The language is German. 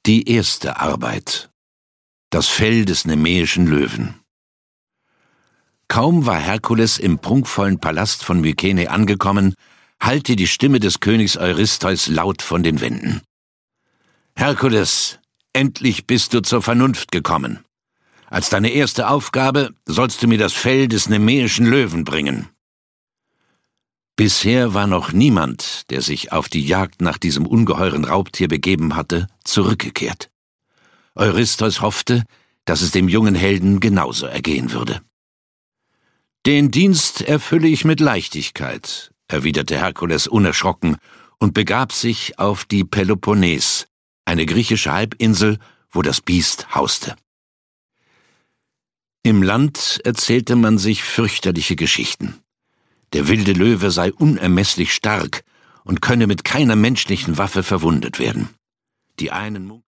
Die erste Arbeit. Das Fell des nemäischen Löwen. Kaum war Herkules im prunkvollen Palast von Mykene angekommen, hallte die Stimme des Königs Eurystheus laut von den Wänden. »Herkules, endlich bist du zur Vernunft gekommen. Als deine erste Aufgabe sollst du mir das Fell des nemäischen Löwen bringen.« Bisher war noch niemand, der sich auf die Jagd nach diesem ungeheuren Raubtier begeben hatte, zurückgekehrt. Eurystheus hoffte, dass es dem jungen Helden genauso ergehen würde. »Den Dienst erfülle ich mit Leichtigkeit«, erwiderte Herkules unerschrocken und begab sich auf die Peloponnes, eine griechische Halbinsel, wo das Biest hauste. Im Land erzählte man sich fürchterliche Geschichten. Der wilde Löwe sei unermesslich stark und könne mit keiner menschlichen Waffe verwundet werden. Die einen